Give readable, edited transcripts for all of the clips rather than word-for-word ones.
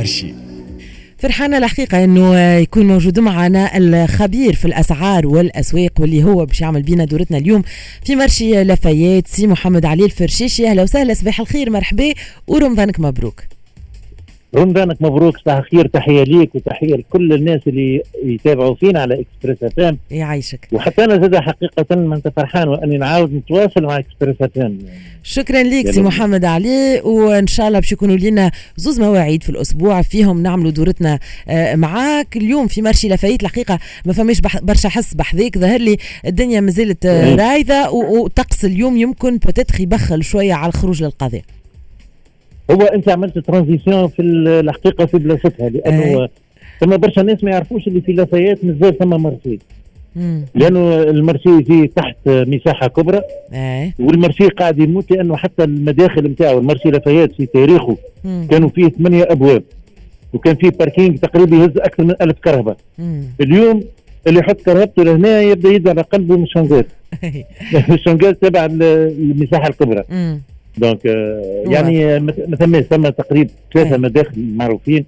المارشي. فرحانة الحقيقة انه يكون موجود معنا الخبير في الاسعار والاسواق واللي هو باش يعمل بينا دورتنا اليوم في مرشي لافايات، سي محمد علي الفرشيشي. اهلا وسهلا، صباح الخير، مرحبا ورمضانك مبروك. رمضانك مبروك، صباح الخير، تحية ليك وتحية لكل الناس اللي يتابعوا فينا على اكسبريس FM. يعيشك. وحتى انا زاد حقيقة ما انت فرحان واني نعاود نتواصل مع اكسبريس FM. شكرا ليك سي محمد علي، وان شاء الله باش يكونوا لنا زوز مواعيد في الاسبوع فيهم نعملوا دورتنا معاك. اليوم في مرشي لافايت الحقيقة ما فماش برشا حس بحذاك، ظهر لي الدنيا مازالت رايدة وطقس اليوم يمكن بتتخ يبخل شوية على الخروج للقضاء. هو انت عملت ترانزيسيون في الحقيقه في بلاصتها، لانه ثم برشا ناس ما يعرفوش اللي في لافايات مازال ثم مرسي، لانه المرسي يجي تحت مساحه كبرى، والمرسي قاعد يموت لانه حتى المداخل نتاعو المرسي لافايات في تاريخه كانوا فيه 8 ابواب وكان فيه باركينج تقريبا يهز اكثر من 1000 كرهبه. اليوم اللي يحط كرهبته لهنا يبدا يدعي على قلبه من الشنغال. الشنغال تبع المساحه الكبرى. دونك يعني مثلا ثم تقريبا 3 مداخل معروفين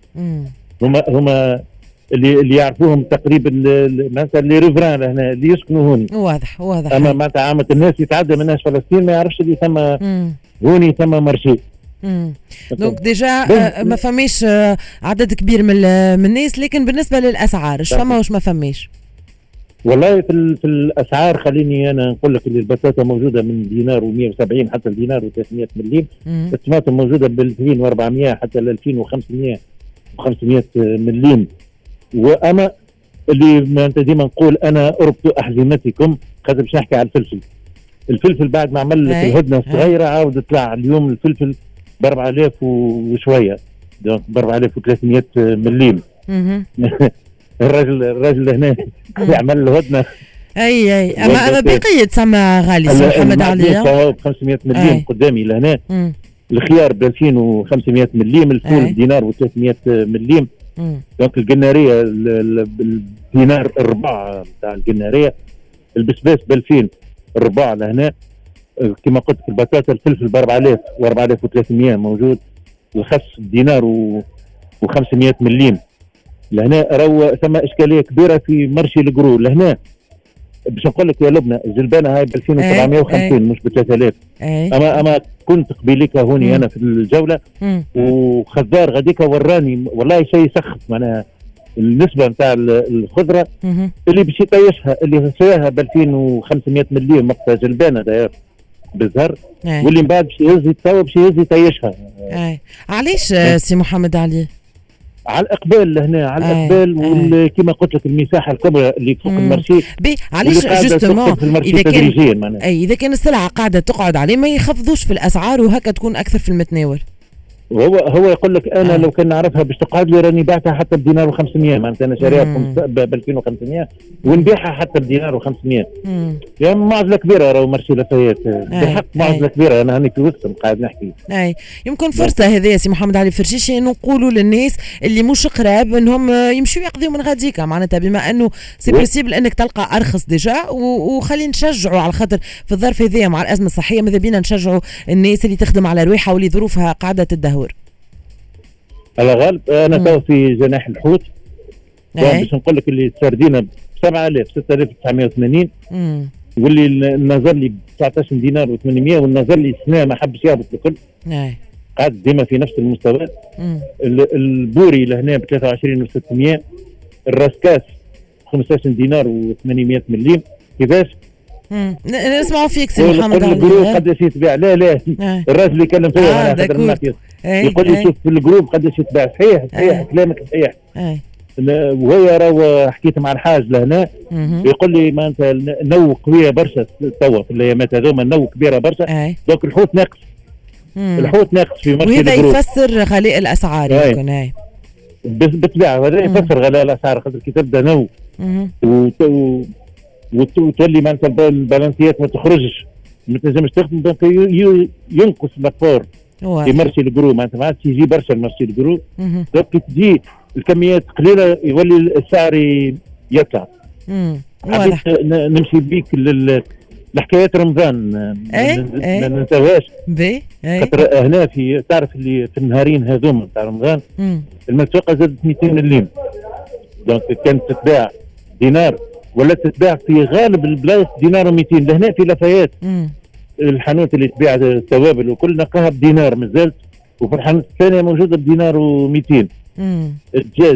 هما اللي يعرفوهم تقريبا مثلا اللي ريفران هنا اللي يسكنوا هوني. واضح. اما معناتها عامه الناس يتعدى مناش فلسطين ما يعرفش اللي ثم هوني ثم مرشي. دونك ديجا ما فماش عدد كبير من الناس، لكن بالنسبه للاسعار اش فما واش ما فماش؟ والله في الاسعار خليني انا نقول لك اللي البطاطا موجوده من دينار و170 حتى دينار و300 مليم. الطماطم موجوده ب 2400 حتى ل 2500 و500 مليم. واما اللي ما انت ديما نقول انا اربط احزمتكم، خاطر باش نحكي على الفلفل بعد ما عمل لك الهدنه الصغيره عاود طلع اليوم الفلفل ب 4000 وشويه، دونك ب 4300 مليم. الراجل هنا يعمل له هدنه. اي اما بقيه تسمى غالي سي محمد علي ب 500 مليم قدامي لهنا. الخيار ب 2500 مليم، الفول دينار و300 مليم. دونك القناريه الدينار الربع تاع القناريه، البسباس ب 2000 الربع لهنا. كما قلت في البطاطا الفلفل ب 4000 و4300 موجود. الخس دينار و500 مليم لهنا. راهو ثم اشكاليه كبيره في مرشي القرو لهنا. باش نقول لك يا لبنى الجلبانه هاي ب 2750 مش ب 3000. اما كنت قبيلك هوني انا في الجوله وخزار غاديك وراني والله شيء يسخف معناها النسبه نتاع الخضره اللي باش يطيشها اللي سواها ب 2500 مليم وقتها جلبانه داير بالزهر، واللي من بعد باش يهز توا باش يهز يطيشها. علاش سي محمد علي؟ على الاقبال لهنا، على الاقبال كما قلت لك المساحه الكبرى اللي فوق المارشي. علاش جوستومون اذا كان السلعه قاعده تقعد عليه ما يخفضوش في الاسعار وهكا تكون اكثر في المتناول؟ هو يقول لك انا لو كان نعرفها باش تقعد لي راني باعتها حتى بدينار و500، معناتها انا شاريها ب 2500 ونبيعها حتى بدينار و500. يعني معضله كبيره راهو مرشي لافايات بالحق، معضله كبيره. انا هاني في وسطهم قاعد نحكي. يمكن فرصه هذه يا سي محمد علي فرشيشي انه نقولوا للناس اللي مش قراب انهم يمشوا يقضيوا من غاديكا، معناتها بما انه سي بوسيبل انك تلقى ارخص ديجا، وخلينا نشجعوا على خاطر في الظرف هذايا مع الازمه الصحيه ماذا بينا نشجعوا الناس اللي تخدم على رواحها واللي ظروفها قاعده تدهور. على غالب انا تو في جناح الحوت باش نقول لك اللي السردينه ب 7000 6980 واللي نظر لي ب 19 دينار و800 والنظر لي السنه ما حبش يهبط بكل. قاعد ديما في نفس المستوى. البوري لهنا ب 23 و600. الراسكاس 15 دينار و800 مليم. كيفاش؟ نسمعوا فيك سي محمد علي. الجروب قداش يتباع؟ لا الراجل اللي يكلم فيا على خاطر الناقص يقول لي شوف في الجروب قداش يتباع. صحيح كلامك صحيح. وهي راهو حكيت مع الحاج لهنا يقول لي ما انت النو قويه برشا توا في الايامات هذوما، النو كبيره برشا. دونك الحوت ناقص. الحوت ناقص في مركز وهذا يفسر غلاء الاسعار. يمكن بالطبيعه هذا يفسر غلاء الاسعار، خاطر كي تبدا نو وتولي معناتها البالانسيات ما تخرجش ما تنجمش تخدم، دونك ينقص لابور في مرشي القرو، معناتها ما عادش يجي برشا المرشي القرو. دونك كي تجي الكميات قليله يولي السعر يطلع. حبيت نمشي بيك الحكايات رمضان ما ننساوهاش. خاطر هنا في تعرف اللي في النهارين هذوما تاع رمضان المسوقه زادت 200 مليم، دونك كانت تتباع دينار ولا تتباع في غالب البلايص دينار و200. لهنا في لافايات الحانوت اللي تبيع التوابل وكل نقاها بدينار مازالت، وفي الحانوت الثانيه موجوده بدينار و200. الدجاج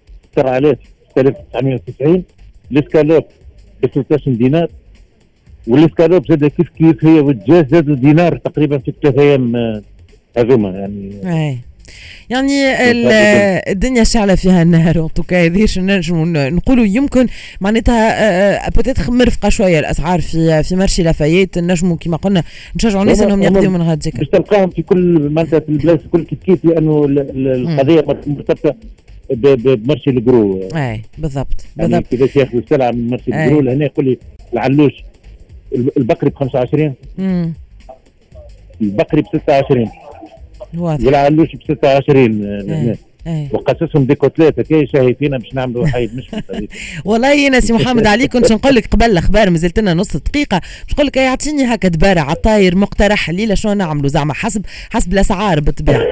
6990، الاسكالوب ب 16 دينار، والاسكالوب زاد كيف هي، والدجاج زادوا دينار تقريبا في 3 ايام هذوما يعني الدنيا شعلة فيها النهار. وطوكا هذيش نجموا نقولوا يمكن معناتها بوتيت مرفقه شويه الاسعار في مرشي لافايت. نجموا كما قلنا نشجعوا الناس انهم يقضيوا من غاديك، باش تلقاهم في كل معناتها في البلايص الكل كيف، لانه القضيه مرتبطه بمرشي الجرو. بالضبط يعني كيفاش ياخذوا السلعه من مرشي الجرو لهنا. يقول لي العلوش البقري ب 25، البقري ب 26، والعلوش ب 26 وقصصهم ديكوتلات هكا شايفينا باش نعملوا حايد مش والله يا سي محمد علي كنت نقول لك قبل الاخبار مازلت لنا نص دقيقه باش نقول لك يعطيني هكا دباره على الطاير مقترح الليله شنو نعملوا زعما حسب الاسعار بالطبيعه.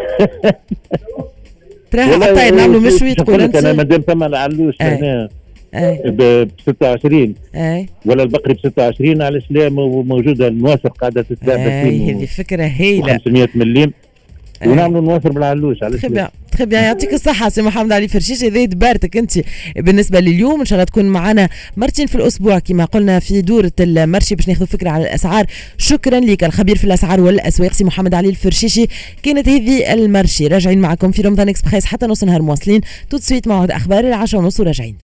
ترى على الطاير نعملوا مشوي تقول انت. انا مادام ثم العلوش هنا ب 26 ولا البقري ب 26 علاش لا موجوده النواصر قاعده تتباع هذه فكره هايله 500 مليم ونعملوا نواصر بالعلوش. علاش تخي بيان يعطيك الصحة سي محمد علي فرشيش. هذه دبارتك انت بالنسبة لليوم، ان شاء الله تكون معنا مرتين في الاسبوع كما قلنا في دورة المرشي باش ناخذ فكرة على الاسعار. شكرا لك الخبير في الاسعار والاسواق سي محمد علي الفرشيشي. كانت هذه المرشي راجعين معكم في رمضان اكسبريس حتى نص نهار مواصلين. تو سويت موعد اخبار 10:30 وراجعين.